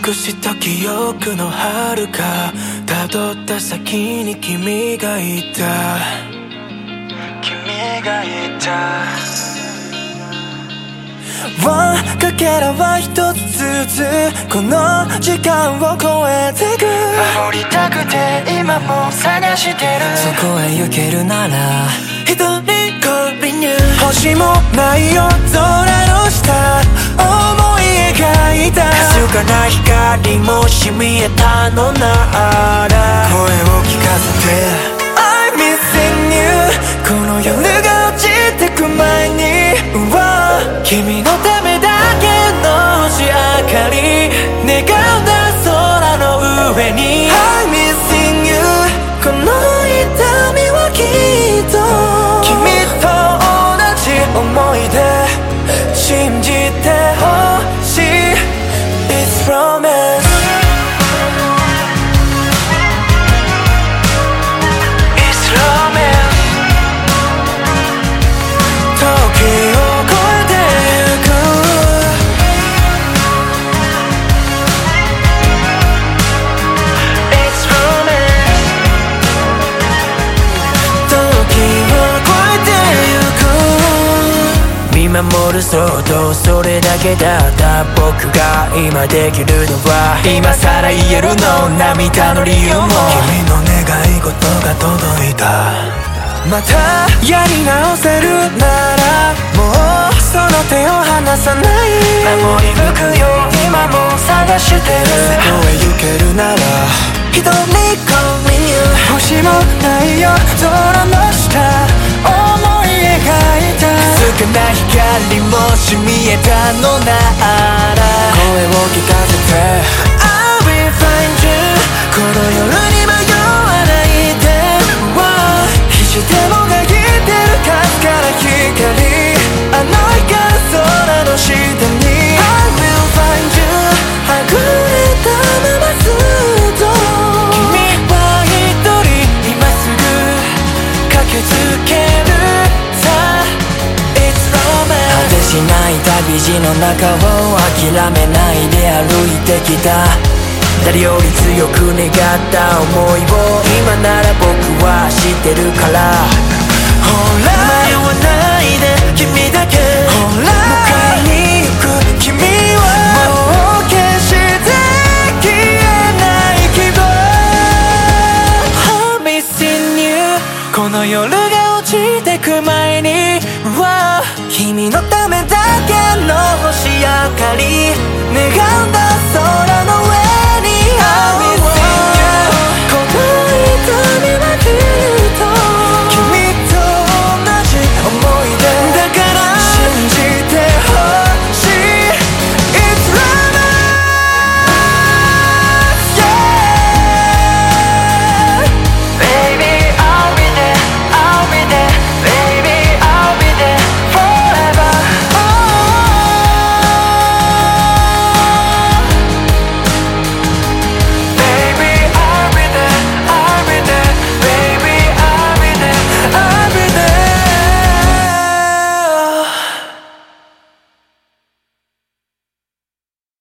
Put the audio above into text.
くした記憶の遥か辿った先に君がいたワンかけらは一つずつこの時間を超えてく守りたくて今も探してるそこへ行けるなら一人こりに星もない夜空の下思い描いたかすかな光もし見えたのなら声を聞かせて I'm missing you この夜が落ちてく前に君のためだけの星明かり願うだ空の上に I'm missing you この痛みはきっと君と同じ思い出信じてほしい It's romance It's romance 時を見守る想像それだけだった僕が今できるのは今さら言えるの涙の理由も君の願い事が届いたまたやり直せるならもうその手を離さない守り抜くよ今も探してるそこへ行けるなら一人こりに星もないよ空の下思い描いた少ない光もし見えたのなら声を聞かせて I will find you この夜に迷わないでいつでもがいてるかすから光あの日から空の下に I will find you はぐれたままずっと君は一人今すぐ駆けつける果てしない旅路の中を諦めないで歩いてきた誰より強く願った想いを今なら僕は知ってるからほら迷わないで君だけほら迎えに行く君はもう決して消えない希望 I'm missing you この夜が落ちてく前に君のためだけの星明かり願うんだ